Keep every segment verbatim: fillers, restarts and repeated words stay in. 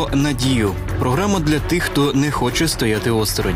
про надію. Програма для тих, хто не хоче стояти осторонь.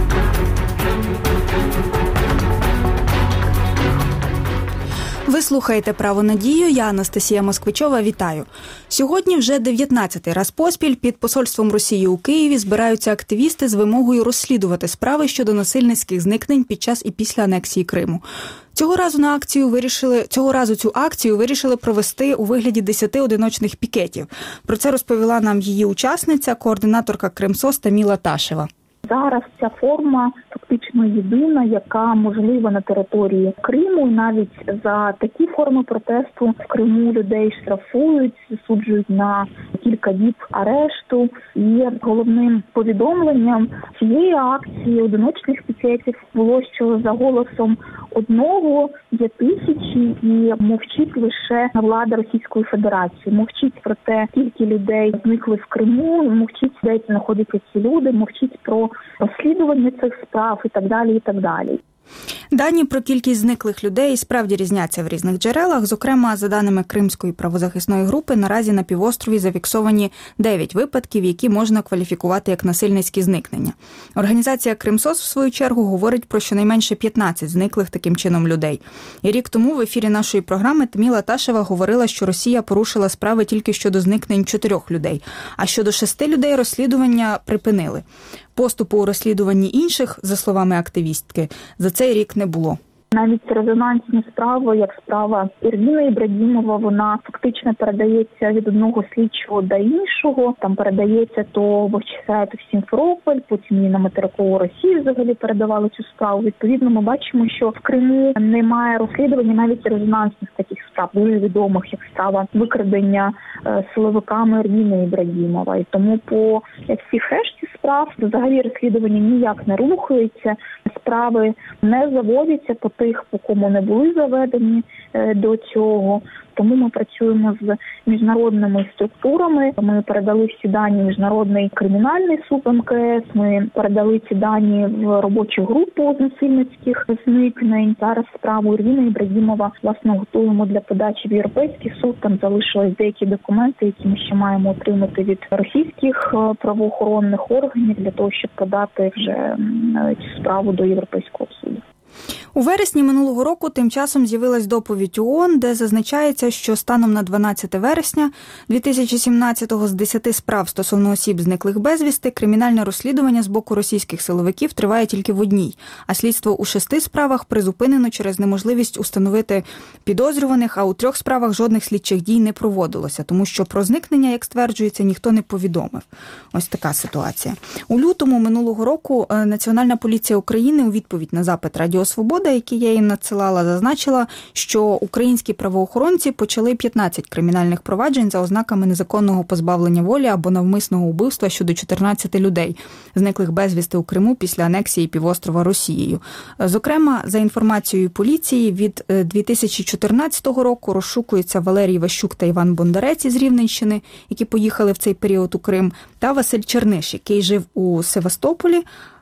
Ви слухаєте «Право надію», я Анастасія Москвичова, вітаю. Сьогодні вже дев'ятнадцятий раз поспіль під посольством Росії у Києві збираються активісти з вимогою розслідувати справи щодо насильницьких зникнень під час і після анексії Криму. Цього разу на акцію вирішили, цього разу цю акцію вирішили провести у вигляді десяти одиночних пікетів. Про це розповіла нам її учасниця, координаторка Кримсос Таміла Ташева. Зараз ця форма фактично єдина, яка можлива на території Криму. І навіть за такі форми протесту в Криму людей штрафують, засуджують на кілька діб арешту. І головним повідомленням цієї акції одиночних пікетів було, що за голосом одного є тисячі і мовчить лише влада Російської Федерації. Мовчить про те, скільки людей зникли в Криму, мовчить, де знаходяться ці люди, мовчить про розслідування цих справ і так далі, і так далі. Дані про кількість зниклих людей справді різняться в різних джерелах. Зокрема, за даними Кримської правозахисної групи, наразі на півострові зафіксовані дев'ять випадків, які можна кваліфікувати як насильницькі зникнення. Організація Кримсос, в свою чергу, говорить про щонайменше п'ятнадцять зниклих таким чином людей. І рік тому в ефірі нашої програми Таміла Ташева говорила, що Росія порушила справи тільки щодо зникнень чотирьох людей, а щодо шести людей розслідування припинили. Поступу у розслідуванні інших, за словами активістки, за цей рік не було. Навіть резонансні справи, як справа Ервіни Ібрагімова, вона фактично передається від одного слідчого до іншого. Там передається то в Очисаєв в Сімферополь, потім і на материкову Росію взагалі передавали цю справу. Відповідно, ми бачимо, що в Криму немає розслідування навіть резонансних таких справ, дуже відомих, як справа викрадення е, силовиками Ервіни Ібрагімова. І тому по всіх решті справ взагалі розслідування ніяк не рухається, справи не заводяться по тих, по кому не були заведені е, до цього. Тому ми працюємо з міжнародними структурами. Ми передали всі дані в Міжнародний кримінальний суд ем ка ес, ми передали ці дані в робочу групу з насильницьких зникнень. Зараз справу Ервіни Ібрагімова, власне, готуємо для подачі в Європейський суд. Там залишились деякі документи, які ми ще маємо отримати від російських правоохоронних органів для того, щоб подати вже цю справу до Європейського суду. У вересні минулого року тим часом з'явилась доповідь ООН, де зазначається, що станом на дванадцяте вересня дві тисячі сімнадцятого з десяти справ стосовно осіб, зниклих безвісти, кримінальне розслідування з боку російських силовиків триває тільки в одній, а слідство у шести справах призупинено через неможливість установити підозрюваних, а у трьох справах жодних слідчих дій не проводилося, тому що про зникнення, як стверджується, ніхто не повідомив. Ось така ситуація. У лютому минулого року Національна поліція України у відповідь на запит Радіо Свобода, який я їм надсилала, зазначила, що українські правоохоронці почали п'ятнадцять кримінальних проваджень за ознаками незаконного позбавлення волі або навмисного вбивства щодо чотирнадцяти людей, зниклих безвісти у Криму після анексії півострова Росією. Зокрема, за інформацією поліції, від дві тисячі чотирнадцятого року розшукуються Валерій Ващук та Іван Бондарець із Рівненщини, які поїхали в цей період у Крим, та Василь Черниш, який жив у Севастополі.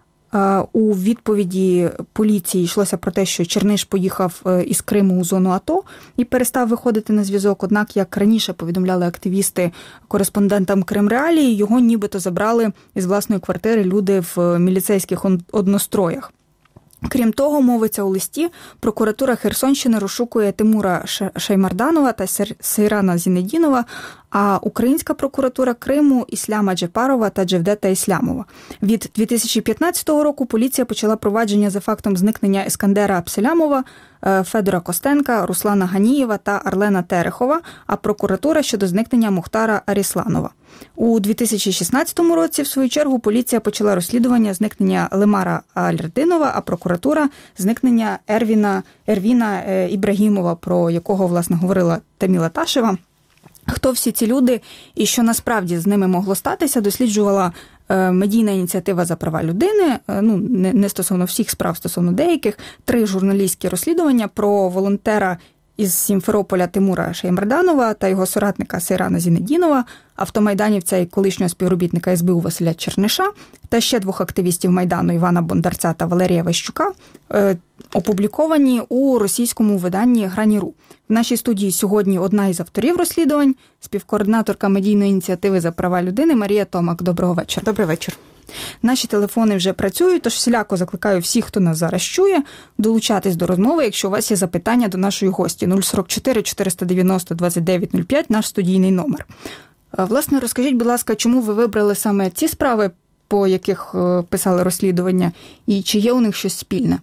У відповіді поліції йшлося про те, що Черниш поїхав із Криму у зону АТО і перестав виходити на зв'язок. Однак, як раніше повідомляли активісти кореспондентам Кримреалії, його нібито забрали із власної квартири люди в міліцейських одностроях. Крім того, мовиться у листі, прокуратура Херсонщини розшукує Тимура Шаймарданова та Сейрана Зінедінова, а українська прокуратура Криму – Ісляма Джепарова та Джевдета Іслямова. Від дві тисячі п'ятнадцятого року поліція почала провадження за фактом зникнення Ескандера Абселямова, Федора Костенка, Руслана Ганієва та Арлена Терехова, а прокуратура щодо зникнення Мухтара Арісланова. У дві тисячі шістнадцятому році, в свою чергу, поліція почала розслідування зникнення Лемара Альрдинова, а прокуратура – зникнення Ервіна, Ервіна Ібрагімова, про якого, власне, говорила Таміла Ташева. Хто всі ці люди і що насправді з ними могло статися, досліджувала медійна ініціатива за права людини, ну, не стосовно всіх справ, стосовно деяких, три журналістські розслідування про волонтера із Сімферополя Тимура Шеймарданова та його соратника Сейрана Зінедінова, автомайданівця і колишнього співробітника ес бе у Василя Черниша, та ще двох активістів Майдану Івана Бондарця та Валерія Ващука, опубліковані у російському виданні «Грані.ру». В нашій студії сьогодні одна із авторів розслідувань, співкоординаторка медійної ініціативи за права людини Марія Томак. Доброго вечора. Добрий вечір. Наші телефони вже працюють, тож всіляко закликаю всіх, хто нас зараз чує, долучатись до розмови, якщо у вас є запитання до нашої гості. нуль сорок чотири чотириста дев'яносто двадцять дев'ять нуль п'ять – наш студійний номер. Власне, розкажіть, будь ласка, чому ви вибрали саме ці справи, по яких писали розслідування, і чи є у них щось спільне?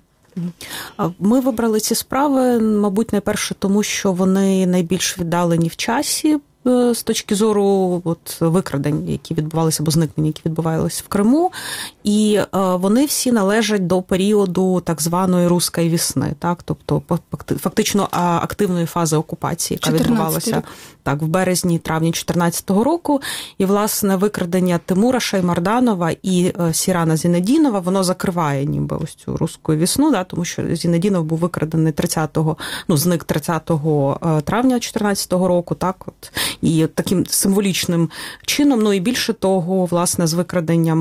Ми вибрали ці справи, мабуть, найперше тому, що вони найбільш віддалені в часі, з точки зору от, викрадень, які відбувалися, або зникнень, які відбувалися в Криму, і е, вони всі належать до періоду так званої «Руської весни», так, тобто фактично активної фази окупації, яка відбувалася так, в березні-травні чотирнадцятого року, і, власне, викрадення Тимура Шеймарданова і е, Сейрана Зінедінова, воно закриває ніби ось цю «Руську весну», да, тому що Зінедінов був викрадений тридцятого, ну, зник тридцятого травня чотирнадцятого року, так, от, і таким символічним чином, ну і більше того, власне, з викраденням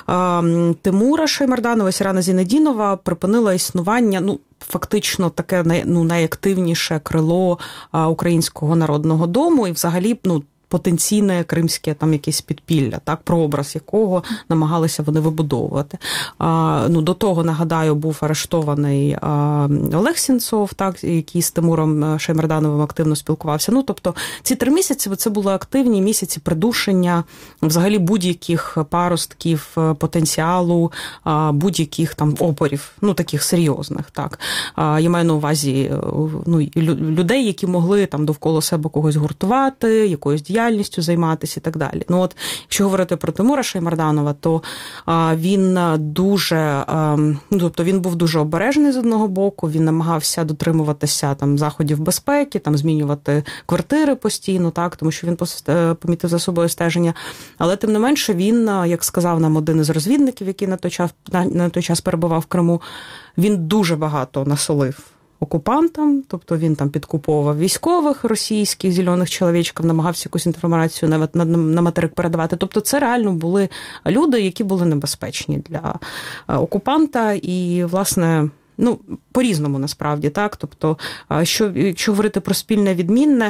е, Тимура Шеймарданова, Сейрана Зінедінова припинило існування, ну, фактично таке ну, найактивніше крило е, Українського народного дому і взагалі, ну, потенційне кримське там якесь підпілля, так, прообраз якого намагалися вони вибудовувати. А, ну, до того, нагадаю, був арештований а, Олег Сенцов, так, який з Тимуром Шеймардановим активно спілкувався. Ну, тобто, ці три місяці, це були активні місяці придушення взагалі будь-яких паростків, потенціалу, а, будь-яких там опорів, ну, таких серйозних, так. А, я маю на увазі, ну, людей, які могли там довкола себе когось гуртувати, якоюсь діяльністю займатися і так далі. Ну от, якщо говорити про Тимура Шеймарданова, то а, він дуже, а, ну, тобто він був дуже обережний з одного боку, він намагався дотримуватися там заходів безпеки, там змінювати квартири постійно, так, тому що він помітив за собою стеження. Але тим не менше він, як сказав нам один із розвідників, який на той час, на, на той час перебував в Криму, він дуже багато насолив окупантам, тобто він там підкуповував військових російських, зелених чоловічків, намагався якусь інформацію на, на, на материк передавати. Тобто це реально були люди, які були небезпечні для окупанта і, власне, ну, по-різному насправді, так, тобто, що, якщо говорити про спільне відмінне,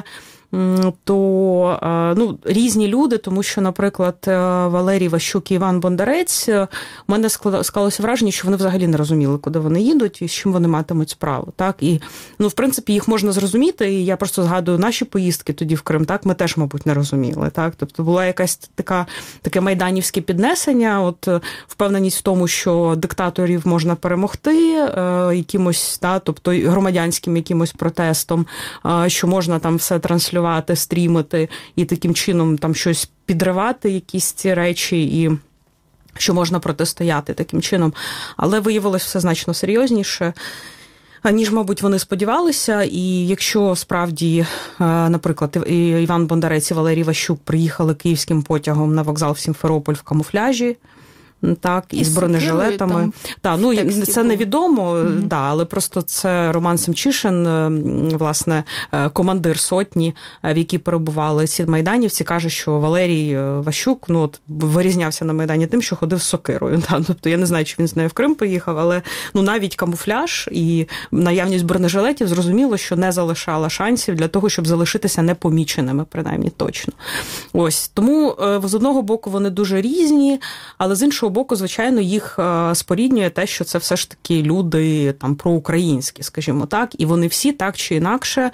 то, ну, різні люди, тому що, наприклад, Валерій Ващук і Іван Бондарець, у мене склалося враження, що вони взагалі не розуміли, куди вони їдуть і з чим вони матимуть справу, так, і, ну, в принципі, їх можна зрозуміти, і я просто згадую наші поїздки тоді в Крим, так, ми теж, мабуть, не розуміли, так, тобто була якась така, таке майданівське піднесення, от, впевненість в тому, що диктаторів можна перемогти якимось, так, тобто громадянським якимось протестом, що можна там все транслювати, стрімити і таким чином там щось підривати, якісь ці речі, і що можна протистояти таким чином. Але виявилось все значно серйозніше, ніж, мабуть, вони сподівалися. І якщо справді, наприклад, Іван Бондарець і Валерій Ващук приїхали київським потягом на вокзал в Сімферополь в камуфляжі, так, і з бронежилетами. Так, ну, це невідомо, mm-hmm. да, але просто це Роман Семчишин, власне, командир сотні, в якій перебували ці майданівці, каже, що Валерій Ващук, ну, от, вирізнявся на Майдані тим, що ходив з сокирою. Да? Тобто, я не знаю, чи він з нею в Крим поїхав, але, ну, навіть камуфляж і наявність бронежилетів, зрозуміло, що не залишала шансів для того, щоб залишитися непоміченими, принаймні, точно. Ось, тому, з одного боку, вони дуже різні, але з іншого боку, звичайно, їх споріднює те, що це все ж таки люди там проукраїнські, скажімо так, і вони всі так чи інакше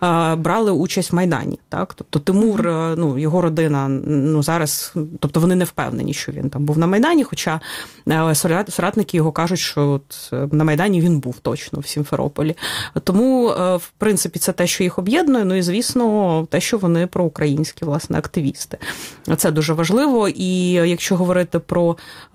брали участь в Майдані, так? Тобто Тимур, ну, його родина, ну, зараз, тобто вони не впевнені, що він там був на Майдані, хоча соратники його кажуть, що от на Майдані він був точно в Сімферополі. Тому, в принципі, це те, що їх об'єднує, ну і, звісно, те, що вони проукраїнські, власне, активісти. Це дуже важливо, і якщо говорити про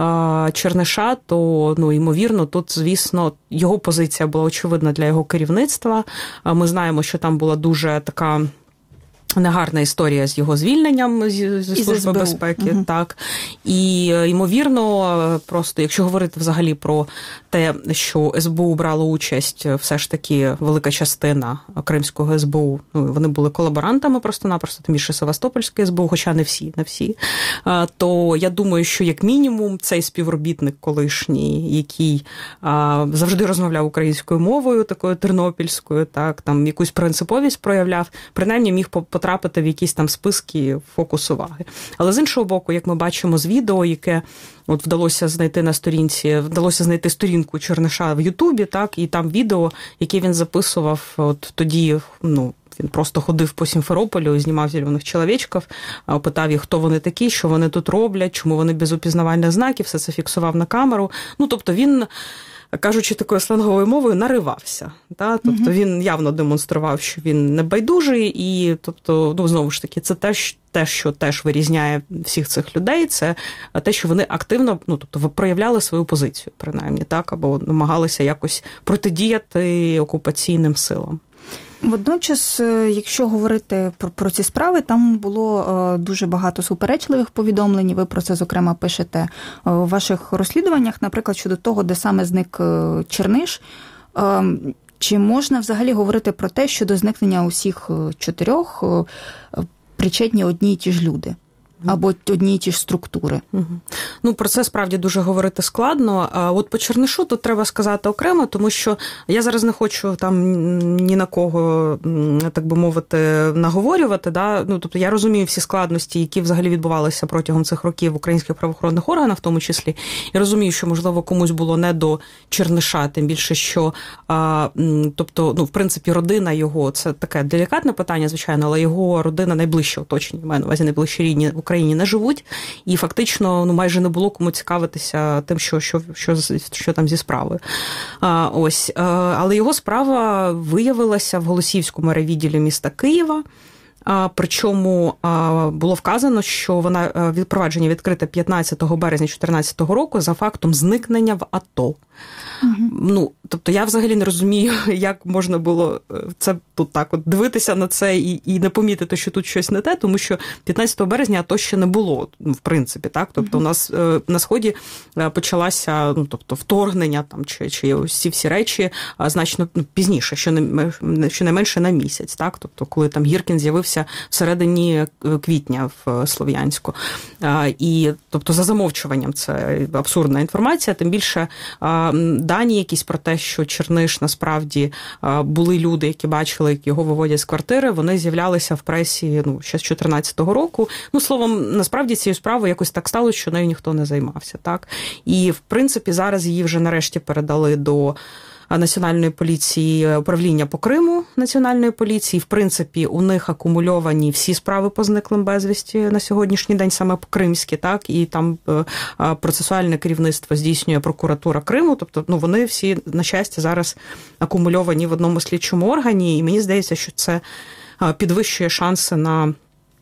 Черниша, то, ну, ймовірно, тут, звісно, його позиція була очевидна для його керівництва. Ми знаємо, що там була дуже така негарна історія з його звільненням зі, зі Служби безпеки. Угу. Так. І, ймовірно, просто, якщо говорити взагалі про те, що ес бе у брало участь, все ж таки велика частина Кримського ес бе у, ну, вони були колаборантами просто-напросто, тим більше Севастопольське ес бе у, хоча не всі, не всі, то я думаю, що як мінімум цей співробітник колишній, який а, завжди розмовляв українською мовою, такою тернопільською, так, там якусь принциповість проявляв, принаймні міг потрапити в якісь там списки, фокус уваги. Але з іншого боку, як ми бачимо з відео, яке от вдалося знайти на сторінці, вдалося знайти сторінку Черниша в Ютубі, так, і там відео, яке він записував от тоді, ну, він просто ходив по Сімферополю, знімав зелених чоловічків, питав їх, хто вони такі, що вони тут роблять, чому вони без упізнавальних знаків, все це фіксував на камеру. Ну, тобто він, кажучи такою сленговою мовою, наривався. Та? Тобто він явно демонстрував, що він не байдужий, і, тобто, ну, знову ж таки, це теж те, що теж вирізняє всіх цих людей, це те, що вони активно, ну, тобто, проявляли свою позицію, принаймні, так, або намагалися якось протидіяти окупаційним силам. Водночас, якщо говорити про, про ці справи, там було дуже багато суперечливих повідомлень, ви про це, зокрема, пишете у ваших розслідуваннях, наприклад, щодо того, де саме зник Черниш. Чи можна взагалі говорити про те, що до зникнення усіх чотирьох причетні одні й ті ж люди? Або одні й ті ж структури. Угу. Ну, про це справді дуже говорити складно. А от по Чернишу тут треба сказати окремо, тому що я зараз не хочу там ні на кого, так би мовити, наговорювати. Да? Ну, тобто я розумію всі складності, які взагалі відбувалися протягом цих років в українських правоохоронних органах, в тому числі. Я розумію, що, можливо, комусь було не до Черниша, тим більше, що, а, тобто, ну, в принципі, родина його, це таке делікатне питання, звичайно, але його родина найближче оточення, маю на увазі найближчі рідні в Україні не живуть, і фактично, ну, майже не було кому цікавитися тим, що, що, що, що там зі справою. А, ось. А, але його справа виявилася в Голосіївському райвідділі міста Києва. А, причому а, було вказано, що вона відпровадження відкрите п'ятнадцятого березня дві тисячі чотирнадцятого року за фактом зникнення в АТО. Угу. Ну, тобто я взагалі не розумію, як можна було це тут так от дивитися на це і, і не помітити, що тут щось не те, тому що п'ятнадцятого березня АТО ще не було, в принципі, так? Тобто угу. у нас е, на Сході почалася, ну, тобто вторгнення там, чи, чи ось ці всі речі а, значно ну, пізніше, що не, що не менше на місяць, так? Тобто коли там Гіркін з'явився всередині квітня в Слов'янську. А, і, тобто за замовчуванням це абсурдна інформація, тим більше а, дані якісь про те, що Черниш насправді були люди, які бачили, як його виводять з квартири, вони з'являлися в пресі, ну, ще з чотирнадцятого року. Ну, словом, насправді цією справою якось так сталося, що нею ніхто не займався, так? І, в принципі, зараз її вже нарешті передали до Національної поліції, управління по Криму Національної поліції. В принципі, у них акумульовані всі справи по зниклим безвісті на сьогоднішній день, саме кримські, так, і там процесуальне керівництво здійснює прокуратура Криму, тобто, ну, вони всі, на щастя, зараз акумульовані в одному слідчому органі, і мені здається, що це підвищує шанси на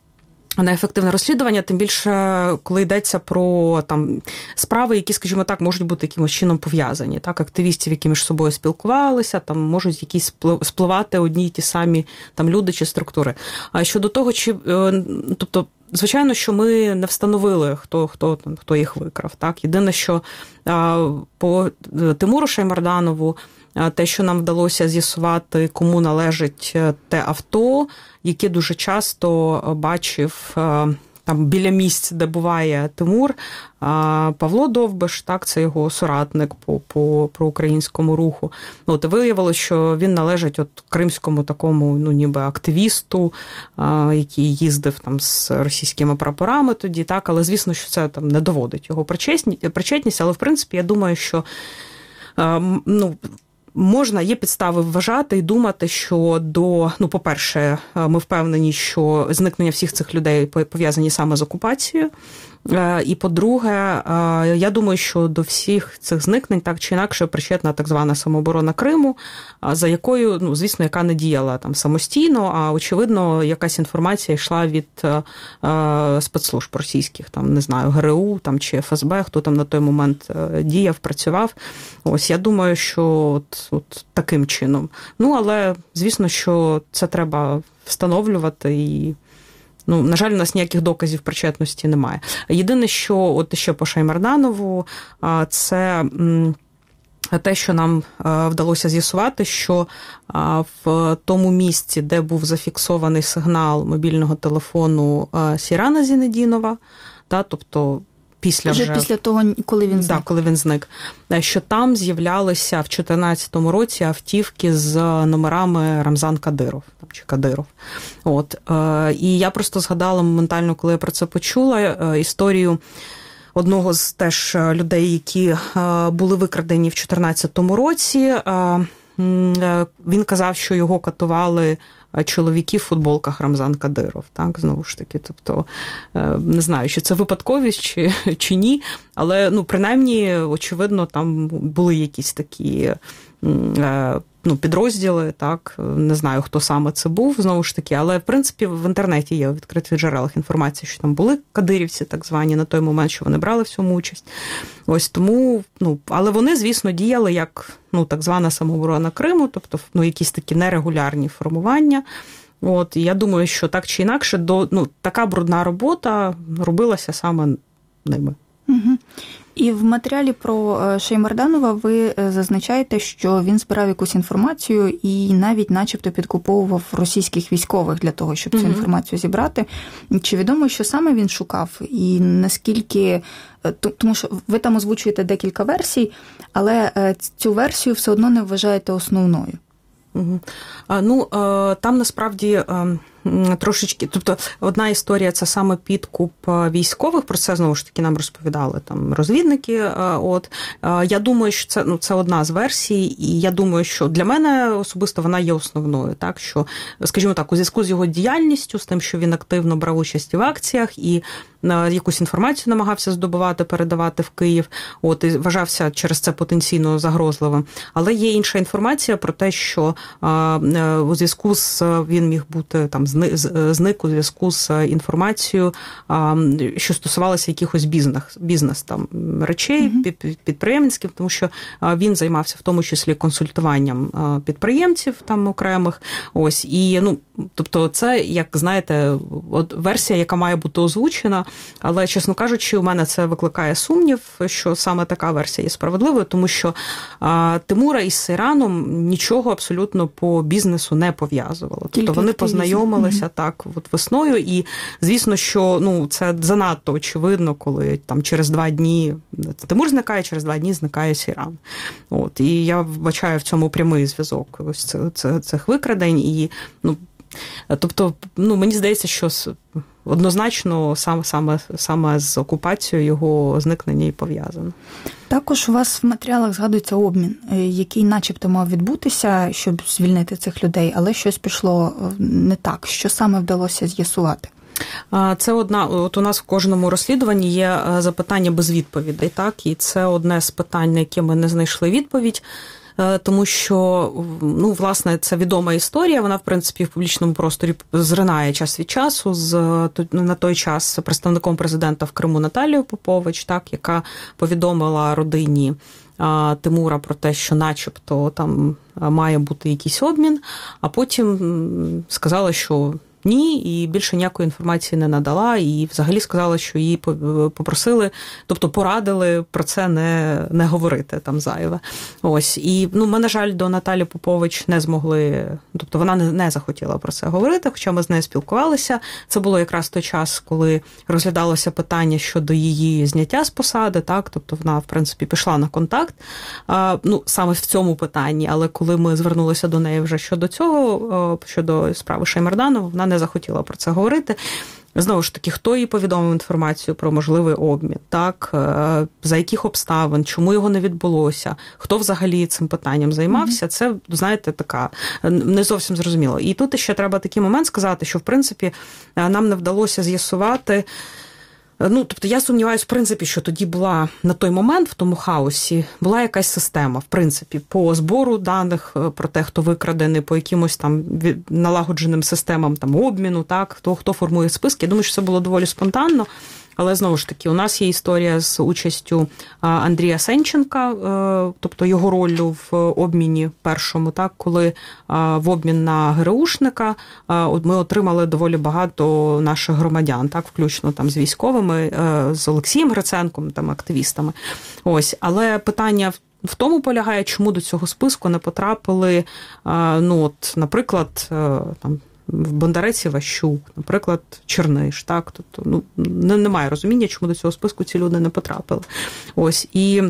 на ефективне розслідування, тим більше, коли йдеться про там справи, які, скажімо так, можуть бути якимось чином пов'язані. Так, активістів, які між собою спілкувалися, там можуть якісь спливати одні й ті самі там люди чи структури. А щодо того, чи, тобто, звичайно, що ми не встановили, хто, хто, хто їх викрав. Так? Єдине, що по Тимуру Шаймарданову, те, що нам вдалося з'ясувати, кому належить те авто, яке дуже часто бачив там біля місць, де буває Тимур, Павло Довбиш, так, це його соратник по, по проукраїнському руху. От, виявилося, що він належить от кримському такому, ну, ніби активісту, який їздив там з російськими прапорами тоді, так, але звісно, що це там не доводить його причетність, але в принципі, я думаю, що, ну, можна, є підстави вважати і думати, що до, ну, по-перше, ми впевнені, що зникнення всіх цих людей пов'язані саме з окупацією. І, по-друге, я думаю, що до всіх цих зникнень так чи інакше причетна так звана самооборона Криму, за якою, ну, звісно, яка не діяла там самостійно, а, очевидно, якась інформація йшла від спецслужб російських, там, не знаю, ГРУ там, чи еф ес бе, хто там на той момент діяв, працював. Ось, я думаю, що от, от таким чином. Ну, але, звісно, що це треба встановлювати і Ну, на жаль, у нас ніяких доказів причетності немає. Єдине, що от ще по Шаймарданову, це те, що нам вдалося з'ясувати, що в тому місці, де був зафіксований сигнал мобільного телефону Сейрана Зінедінова, та, тобто після вже, вже після того, коли він зник. Да, коли він зник, що там з'являлися в чотирнадцятому році автівки з номерами Рамзан Кадиров, там, чи Кадиров. От. І я просто згадала моментально, коли я про це почула, історію одного з теж людей, які були викрадені в чотирнадцятому році. Він казав, що його катували чоловіки в футболках Рамзан Кадиров, так, знову ж таки, тобто, не знаю, чи це випадковість, чи, чи ні, але, ну, принаймні, очевидно, там були якісь такі, ну, підрозділи, так, не знаю, хто саме це був, знову ж таки, але, в принципі, в інтернеті є у відкритих джерелах інформація, що там були кадирівці, так звані, на той момент, що вони брали в цьому участь. Ось тому, ну, але вони, звісно, діяли як, ну, так звана самооборона Криму, тобто, ну, якісь такі нерегулярні формування. От, і я думаю, що так чи інакше, до, ну, така брудна робота робилася саме ними. Угу. І в матеріалі про Шаймарданова ви зазначаєте, що він збирав якусь інформацію і навіть начебто підкуповував російських військових для того, щоб цю інформацію зібрати. Чи відомо, що саме він шукав? І наскільки... Тому що ви там озвучуєте декілька версій, але цю версію все одно не вважаєте основною. Угу. А, ну, там насправді трошечки, тобто одна історія – це саме підкуп військових, про це знову ж таки нам розповідали там розвідники. От я думаю, що це, ну, це одна з версій, і я думаю, що для мене особисто вона є основною, так, що, скажімо так, у зв'язку з його діяльністю, з тим, що він активно брав участь в акціях і якусь інформацію намагався здобувати, передавати в Київ, от, і вважався через це потенційно загрозливим. Але є інша інформація про те, що а, у зв'язку з, він міг бути там зник у зв'язку з інформацією, а, що стосувалося якихось бізнес, бізнес там речей, mm-hmm. підприємницьких, тому що він займався в тому числі консультуванням підприємців там окремих. Ось, і, ну, тобто це, як знаєте, от версія, яка має бути озвучена, але, чесно кажучи, у мене це викликає сумнів, що саме така версія є справедливою, тому що а, Тимура із Сейраном нічого абсолютно по бізнесу не пов'язувало. Тільки тобто вони познайомилися mm-hmm. так от весною, і, звісно, що, ну, це занадто очевидно, коли там через два дні Тимур зникає, через два дні зникає Сейран. От, і я вбачаю в цьому прямий зв'язок ось це, це, цих викрадень, і, ну, тобто, ну, мені здається, що однозначно саме, саме, саме з окупацією його зникнення і пов'язано. Також у вас в матеріалах згадується обмін, який начебто мав відбутися, щоб звільнити цих людей, але щось пішло не так. Що саме вдалося з'ясувати? Це одна, от у нас в кожному розслідуванні є запитання без відповідей, так, і це одне з питань, на яке ми не знайшли відповідь. Тому що, ну, власне, це відома історія, вона, в принципі, в публічному просторі зринає час від часу з, на той час, представником президента в Криму Наталією Попович, так, яка повідомила родині Тимура про те, що начебто там має бути якийсь обмін, а потім сказала, що ні, і більше ніякої інформації не надала, і взагалі сказала, що її попросили, тобто порадили про це не, не говорити там зайве. Ось. І, ну, ми, на жаль, до Наталі Попович не змогли, тобто вона не, не захотіла про це говорити, хоча ми з нею спілкувалися. Це було якраз той час, коли розглядалося питання щодо її зняття з посади, так, тобто вона, в принципі, пішла на контакт, а, ну, саме в цьому питанні, але коли ми звернулися до неї вже щодо цього, щодо справи Шаймарданова, вона не захотіла про це говорити. Знову ж таки, хто їй повідомив інформацію про можливий обмін, так, за яких обставин, чому його не відбулося, хто взагалі цим питанням займався, mm-hmm. це, знаєте, така, не зовсім зрозуміло. І тут ще треба такий момент сказати, що, в принципі, нам не вдалося з'ясувати. Ну, тобто я сумніваюся, в принципі, що тоді була на той момент, в тому хаосі, була якась система, в принципі, по збору даних про те, хто викрадений, по якимось там налагодженим системам там обміну, так, хто, хто формує списки. Я думаю, що це було доволі спонтанно. Але, знову ж таки, у нас є історія з участю Андрія Сенченка, тобто його роллю в обміні першому, так, коли в обмін на ГРУшника ми отримали доволі багато наших громадян, так, включно там з військовими, з Олексієм Гриценком, там, активістами. Ось, але питання в тому полягає, чому до цього списку не потрапили, ну, от, наприклад, там, в Бондарець Іващук, наприклад, Черниш, так, тобто, ну, немає розуміння, чому до цього списку ці люди не потрапили. Ось, і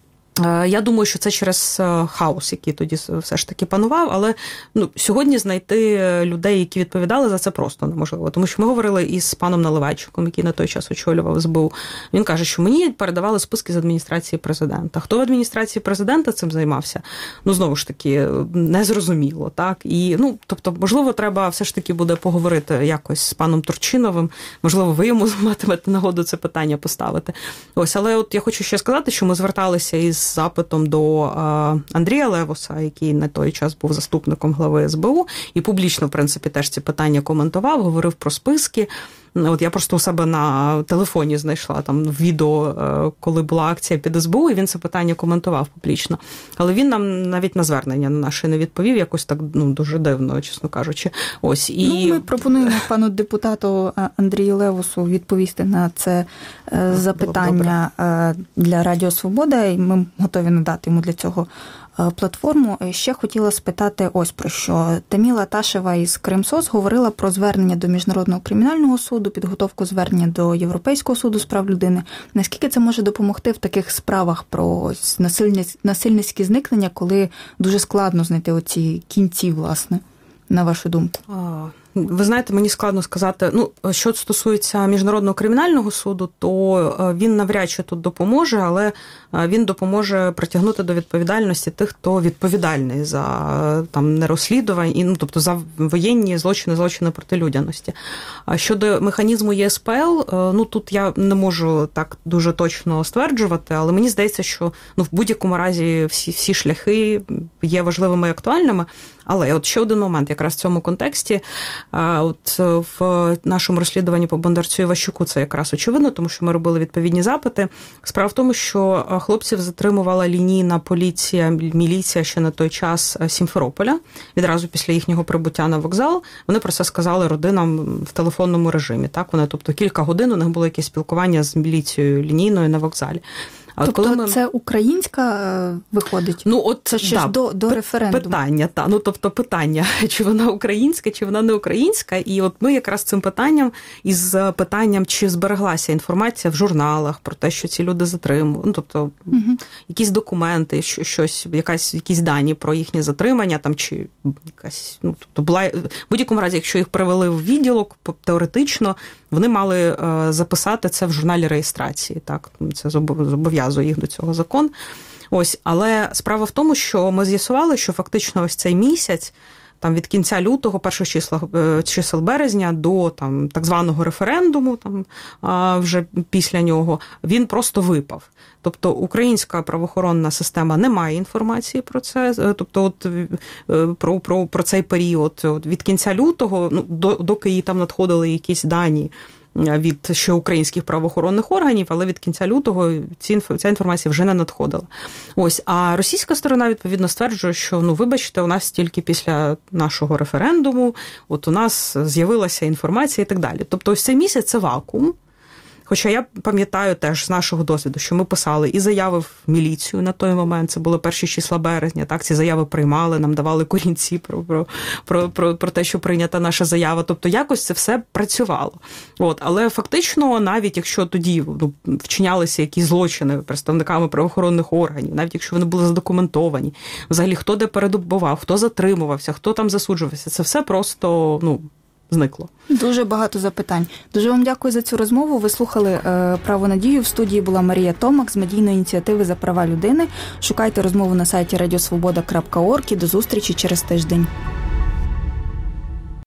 я думаю, що це через хаос, який тоді все ж таки панував, але ну, сьогодні знайти людей, які відповідали за це, просто неможливо. Тому що ми говорили із паном Наливайчиком, який на той час очолював ес бе у. Він каже, що мені передавали списки з адміністрації президента. Хто в адміністрації президента цим займався? Ну, знову ж таки, незрозуміло, так? І, ну, тобто, можливо, треба все ж таки буде поговорити якось з паном Турчиновим, можливо, ви йому матимете нагоду це питання поставити. Ось, але от я хочу ще сказати, що ми зверталися із запитом до Андрія Левуса, який на той час був заступником глави ес бе у, і публічно, в принципі, теж ці питання коментував, говорив про списки. От я просто у себе на телефоні знайшла там відео, коли була акція під ес бе у, і він це питання коментував публічно. Але він нам навіть на звернення на наше не відповів, якось так, ну, дуже дивно, чесно кажучи. Ось, і... Ну, ми пропонуємо пану депутату Андрію Левусу відповісти на це запитання для Радіо Свобода, і ми готові надати йому для цього платформу. Ще хотіла спитати ось про що. Таміла Ташева із Кримсоц говорила про звернення до Міжнародного кримінального суду, підготовку звернення до Європейського суду з прав людини. Наскільки це може допомогти в таких справах про насильницькі зникнення, коли дуже складно знайти оці кінці, власне, на вашу думку? Ви знаєте, мені складно сказати, ну, що стосується Міжнародного кримінального суду, то він навряд чи тут допоможе, але він допоможе притягнути до відповідальності тих, хто відповідальний за там нерозслідування, і, ну, тобто за воєнні злочини, злочини проти людяності. А щодо механізму є ес пе ел, ну, тут я не можу так дуже точно стверджувати, але мені здається, що, ну, в будь-якому разі всі, всі шляхи є важливими і актуальними. Але от ще один момент якраз в цьому контексті. От в нашому розслідуванні по Бондарцю Іващуку це якраз очевидно, тому що ми робили відповідні запити. Справа в тому, що хлопців затримувала лінійна поліція, міліція ще на той час Сімферополя, відразу після їхнього прибуття на вокзал. Вони про це сказали родинам в телефонному режимі. Так, вони, тобто кілька годин у них було якесь спілкування з міліцією лінійною на вокзалі. А тобто коли ми... це українська виходить? Ну, от це ще да, до, до референдуму. Питання, та, ну, тобто питання, чи вона українська, чи вона не українська. І от ми якраз цим питанням, із питанням, чи збереглася інформація в журналах про те, що ці люди затримують, ну, тобто угу. якісь документи, щось, якась, якісь дані про їхнє затримання, там, чи якась, ну, тобто була, в будь-якому разі, якщо їх привели в відділок, теоретично, вони мали записати це в журналі реєстрації, так, це зобов'язує їх до цього закон. Ось, але справа в тому, що ми з'ясували, що фактично ось цей місяць, там від кінця лютого, перших числа, чисел березня до там так званого референдуму, там вже після нього, він просто випав. Тобто українська правоохоронна система не має інформації про це, тобто от про, про, про цей період от від кінця лютого, ну, до, доки їй там надходили якісь дані від ще українських правоохоронних органів, але від кінця лютого ці, ця інформація вже не надходила. Ось, а російська сторона, відповідно, стверджує, що, ну, вибачте, у нас тільки після нашого референдуму, от у нас з'явилася інформація і так далі. Тобто ось цей місяць – це вакуум. Хоча я пам'ятаю теж з нашого досвіду, що ми писали і заяви в міліцію на той момент, це були перші числа березня, так, ці заяви приймали, нам давали корінці про, про, про, про, про те, що прийнята наша заява. Тобто якось це все працювало. От, але фактично, навіть якщо тоді, ну, вчинялися якісь злочини представниками правоохоронних органів, навіть якщо вони були задокументовані, взагалі хто де передобував, хто затримувався, хто там засуджувався, це все просто, ну, зникло. Дуже багато запитань. Дуже вам дякую за цю розмову. Ви слухали е, «Право надію». В студії була Марія Томак з медійної ініціативи «За права людини». Шукайте розмову на сайті радіосвобода крапка орг і до зустрічі через тиждень.